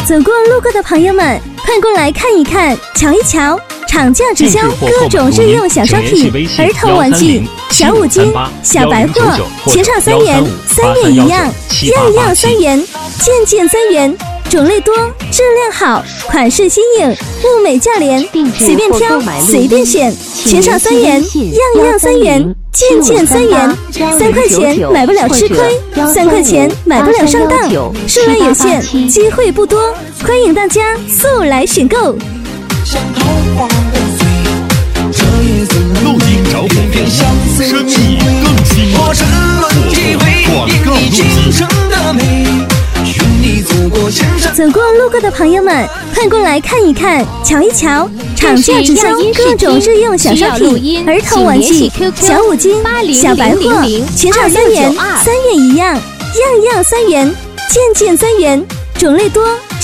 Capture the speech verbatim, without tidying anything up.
走过路过的朋友们，快过来看一看，瞧一瞧。厂家直销各种日用小商品，儿童玩具、小五金、小白货，全场三元，三元一样，样样三元，件件三元，种类多，质量好，款式新颖，物美价廉，随便挑，随便选，全场三元，样样三元，件件三元，三块钱买不了吃亏，三块钱买不了上当，数量有限，机会不多，欢迎大家速来选购。 录音找广告，生意更兴旺。广告录音。 走过路过的朋友们，快过来看一看，瞧一瞧。厂家直销各种日用小商品，儿童玩具、小五金、小白货，全场三元，三元一样，样样三元，件件三元，种类多，